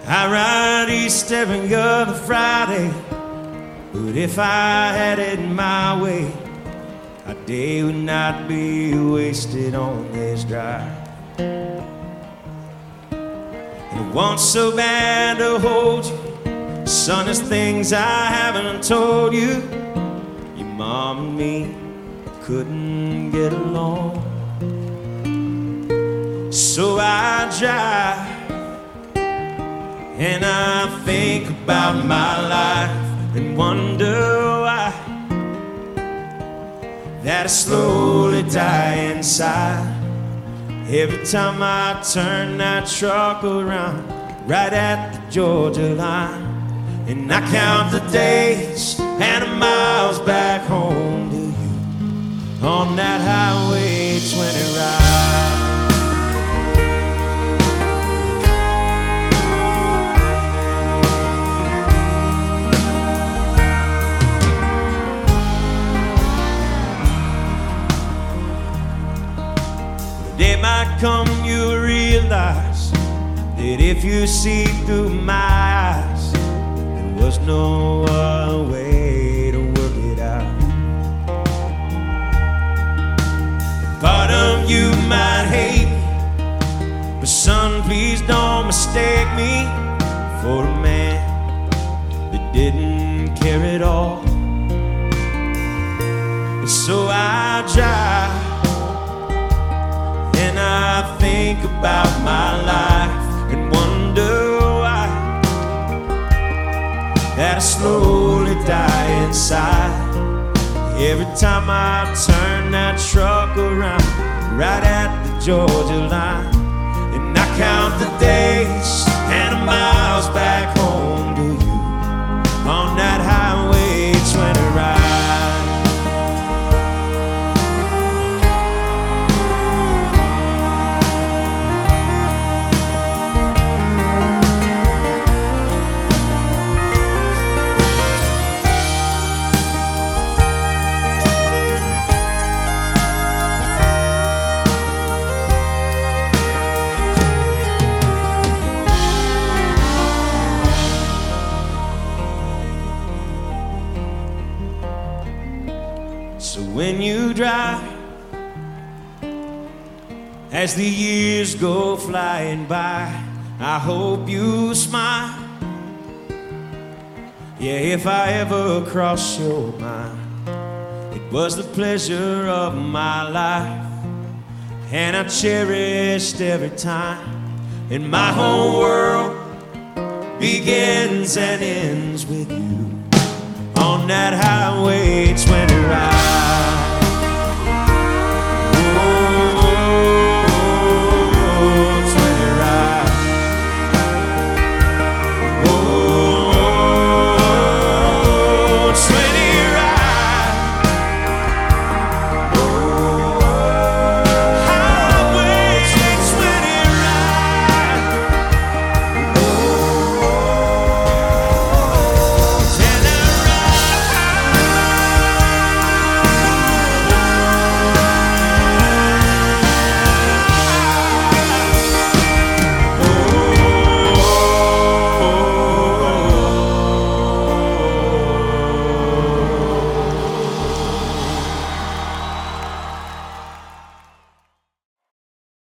I ride east every other Friday, but if I had it my way, a day would not be wasted on this drive. And I want so bad to hold you, son, there's things I haven't told you. Your mom and me couldn't get along, so I drive and I think about my life and wonder why that I slowly die inside every time I turn that truck around right at the Georgia line. And I count the days and the miles back home to you on that Highway 20 ride. The day might come you'll realize that if you see through my eyes, there was no other way to work it out. Part of you might hate me, but son, please don't mistake me for a man that didn't care at all. And so I drive and I think about my life and wonder why that I slowly die inside every time I turn that truck around right at the Georgia line. And I count the days and the miles back home to you on that Highway 20 ride. So when you drive, as the years go flying by, I hope you smile. Yeah, if I ever cross your mind, it was the pleasure of my life, and I cherished every time. And my whole world begins and ends with you on that Highway 20 ride.